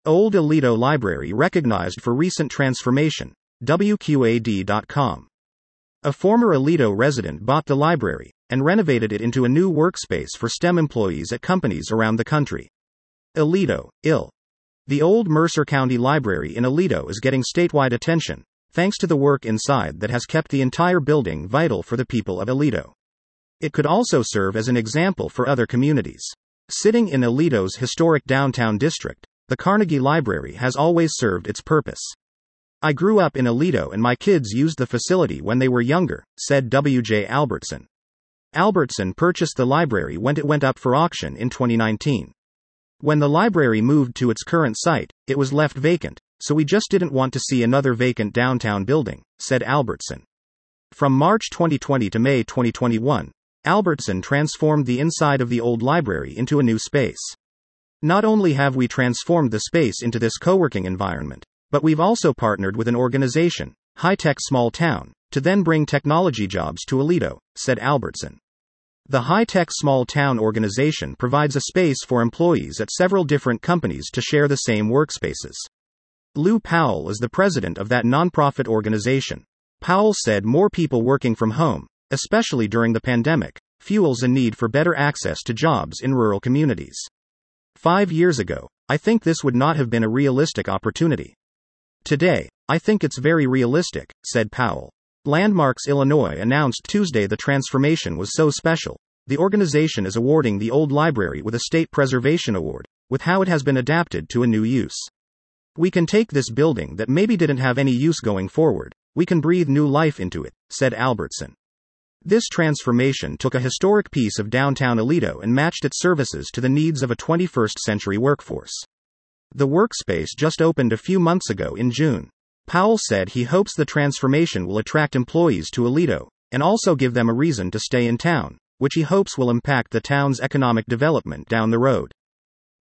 Old Aledo Library recognized for recent transformation. WQAD.com. A former Aledo resident bought the library and renovated it into a new workspace for STEM employees at companies around the country. Aledo, IL. The old Mercer County Library in Aledo is getting statewide attention, thanks to the work inside that has kept the entire building vital for the people of Aledo. It could also serve as an example for other communities. Sitting in Aledo's historic downtown district, the Carnegie Library has always served its purpose. I grew up in Aledo and my kids used the facility when they were younger, said W.J. Albertson. Albertson purchased the library when it went up for auction in 2019. When the library moved to its current site, it was left vacant, so we just didn't want to see another vacant downtown building, said Albertson. From March 2020 to May 2021, Albertson transformed the inside of the old library into a new space. Not only have we transformed the space into this co-working environment, but we've also partnered with an organization, High Tech Small Town, to then bring technology jobs to Aledo, said Albertson. The High Tech Small Town organization provides a space for employees at several different companies to share the same workspaces. Lou Powell is the president of that nonprofit organization. Powell said more people working from home, especially during the pandemic, fuels a need for better access to jobs in rural communities. 5 years ago, I think this would not have been a realistic opportunity. Today, I think it's very realistic, said Powell. Landmarks Illinois announced Tuesday the transformation was so special, the organization is awarding the old library with a State Preservation Award, with how it has been adapted to a new use. We can take this building that maybe didn't have any use going forward, we can breathe new life into it, said Albertson. This transformation took a historic piece of downtown Aledo and matched its services to the needs of a 21st century workforce. The workspace just opened a few months ago in June. Powell said he hopes the transformation will attract employees to Aledo, and also give them a reason to stay in town, which he hopes will impact the town's economic development down the road.